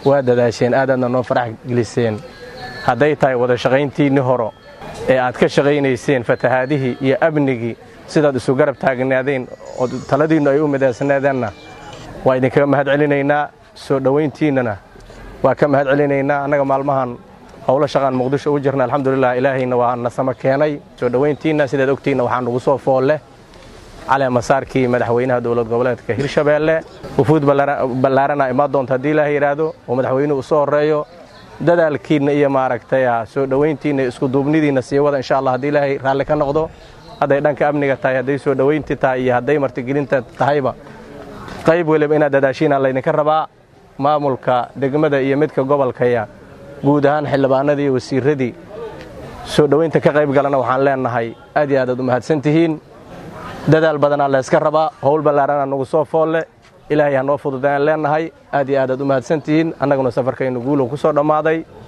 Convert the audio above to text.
waa dadaasheen aadadna noo farax geliseen hadday tahay wada shaqayntiinni horo ee aad ka shaqaynayseen fatahaadihii iyo amnigii sidaad isu garab taagnaadeen oo taladiinnu ay u midaysnaadeenna waa idinkaga mahad celinaynaa soo dhowayntiinnana waa ka mahad celinaynaa annaga maalmahan howlo shaqaan muqdisho u jirna alxamdulilah ilaahayna waa na sama keenay soo dhowayntiinna sidaad ogtiinna waxaan ugu soo foolle caleemasaarkii madaxweynaha dowlad goboleedka hirshabeelle wufuud ballaarana imaan doonta haddii ilaahay yidhaahdo oo madaxweynuhu u soo horreeyo dadaalkiinna iyo maaragtay soo dhowayntiinna isku duubnidiinna sii wada insha allah haddii ilaahay raalli ka noqdo hadday dhanka amniga tahay hadday soo dhowaynti tahay iyo hadday martigelinta tahayba qayb weliba inaad dadaashiina laydinka rabaa maamulka degmada iyo midka gobolkaya guud ahaan xildhibaanadii iyo wasiiradii soo dhowaynta ka qayb galana waxaan leenahay aad iyo aadaad u mahadsantihiin dadaal badanaa layska rabaa howl ballaarana nagu soo foolle ilaahay ha noo fududayaan leenahay aad iyo aadaad u mahadsantihiin annaguna safarkaynu guulow ku soo dhammaaday